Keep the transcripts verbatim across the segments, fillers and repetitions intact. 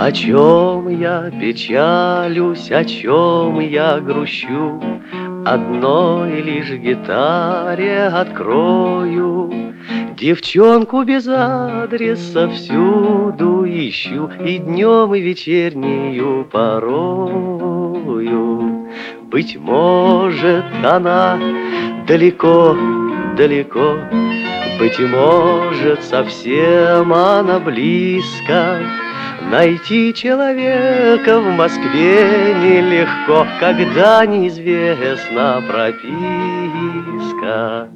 О чем я печалюсь, о чем я грущу, одной лишь гитаре открою. Девчонку без адреса всюду ищу, и днем, и вечернею порою. Быть может, она далеко, далеко, быть может, совсем она близко. Найти человека в Москве нелегко, когда неизвестна прописка.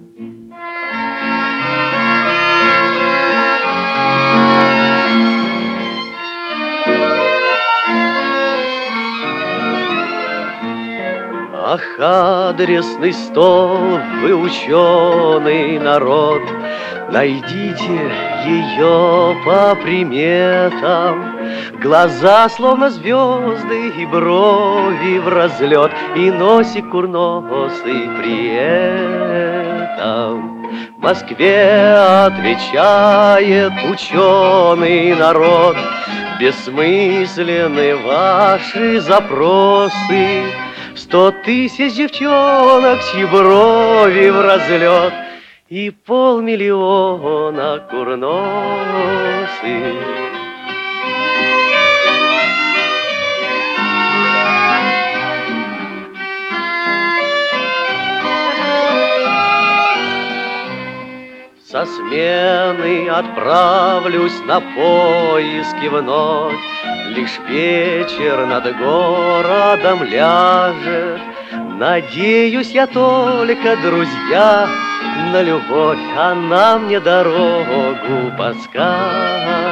Ах, адресный стол, вы ученый народ, найдите ее по приметам. Глаза словно звезды и брови в разлет, и носик курносый при этом. В Москве отвечает ученый народ, бессмысленны ваши запросы. Сто тысяч девчонок, чьи брови в разлет, и полмиллиона курносых. Со смены отправлюсь на поиски вновь, лишь вечер над городом ляжет. Надеюсь я только, друзья, на любовь, она мне дорогу подскажет.